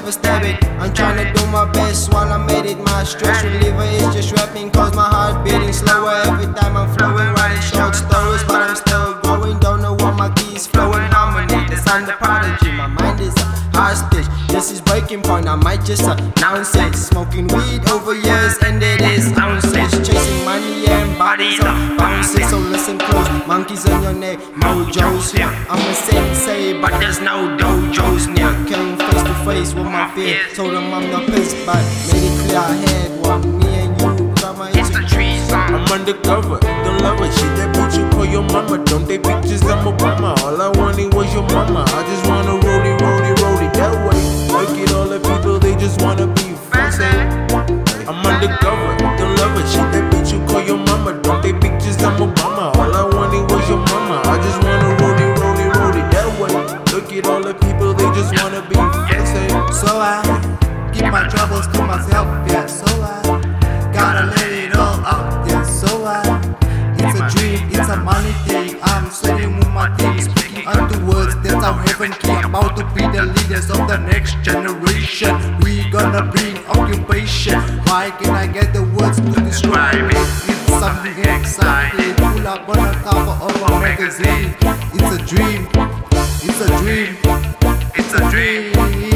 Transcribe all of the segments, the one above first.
never stab it. I'm trying to do my best while I made it. My stress reliever is just rapping, cause my heart beating slower every time I'm flowing. Writing short stories, but I'm still growing. Don't know what my keys flowing harmony. This I'm the prodigy, my mind is a hostage. This is breaking point, I might just announce it. Smoking weed over years and it is ounces. Chasing money and bodies on bounces. So listen close, monkeys on your neck, mojos here. I'm a sensei, but there's no dojos near. Came face to face with my fear. Told them I'm the piss, but made it clear I had one. Me and you, drama, it's the trees. I'm undercover, don't love it. Shit, that bitch you call your mama. Don't take pictures, I'm Obama. All I wanted was your mama. I just wanna roll it that way. Look at all the people, they just wanna be fancy. I'm undercover, don't love it. Shit, that bitch you call your mama. Don't take pictures, I'm Obama. All I wanted was your mama. I just wanna roll it that way. Look at all the people, they just wanna be fancy. So I keep my troubles to myself, yeah. So I gotta let it all out, yeah. So it's a dream, it's a money thing. I'm sweating with my team, speaking unto words that I'm heaven king. About to be the leaders of the next generation. We gonna bring occupation. Why can I get the words to describe it? It's something exciting. Pull up on the cover of a magazine. It's a dream, it's a dream, it's a dream.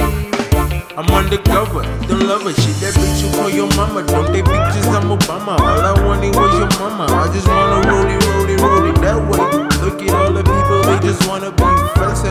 I'm undercover, don't love it. Shit, that bitch you call your mama. Don't take pictures, I'm Obama. All I wanted was your mama. I just wanna roll it that way. Look at all the people, they just wanna be fancy.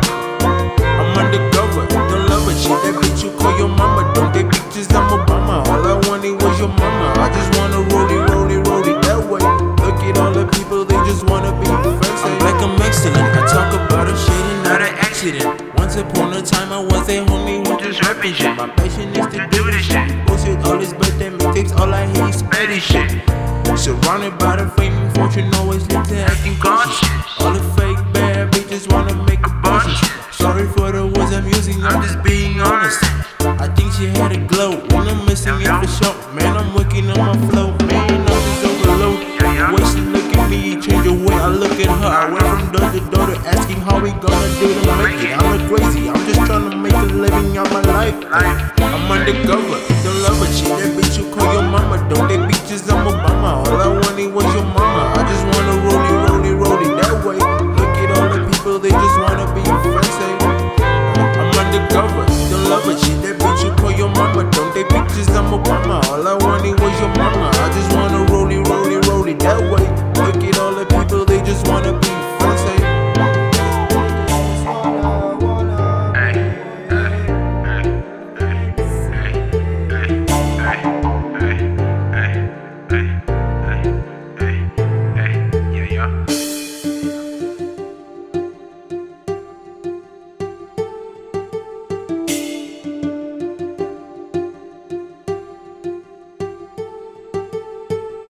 I'm undercover, don't love it. Shit, that bitch you call your mama. Don't take pictures, I'm Obama. All I wanted was your mama. I just wanna roll it that way. Look at all the people, they just wanna be fancy. I'm like I'm excellent. I talk about a shit and not an accident. Once upon a time I was a homie who just rapping shit. My passion is to do this shit. Bullshit, all this birthday mixtapes, all I hear is petty shit. Surrounded by the fame and fortune, always live to acting cautious. All the fake bad bitches wanna make a business. Sorry for the words I'm using, I'm just being honest. I think she had a glow when I'm missing it for sure. Man, I'm working on my flow, man, I'm just overload. The way she look at me, change the way I look at her. I went from door to door to asking how we gonna do to make it. I'm not crazy, I'm just trying to make a living out my life. I'm undercover, don't love it. Shit, that bitch you call your mama. Don't take pictures, I'm Obama. All I want